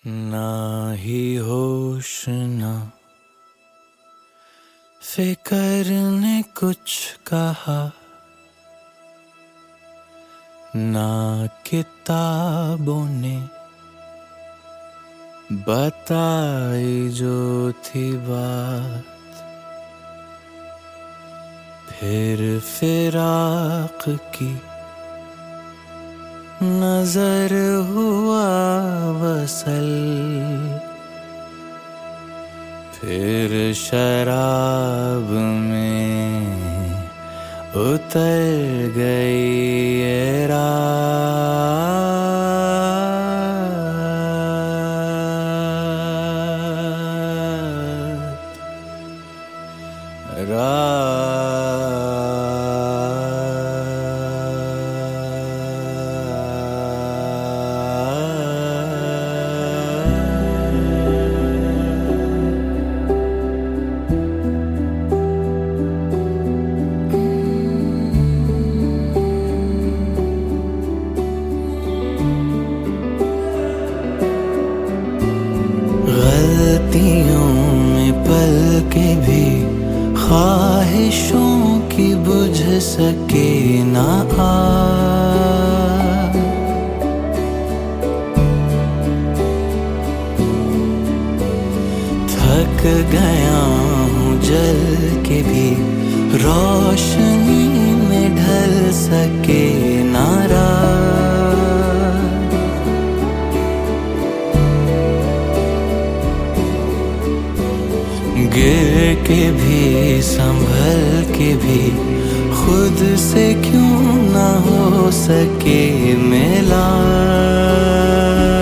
ना ही होश ना फिकर ने कुछ कहा, ना किताबों ने बताई जो थी बात। फिर फिराक की नजर हुआ वसल, फिर शराब में उतर गई ये गलतियों में पल के भी ख्वाहिशों की बुझ सके ना आग। थक गया हूँ जल के भी रोशनी में ढल सके ना रात। गिर के भी संभल के भी खुद से क्यों ना हो सके मिला।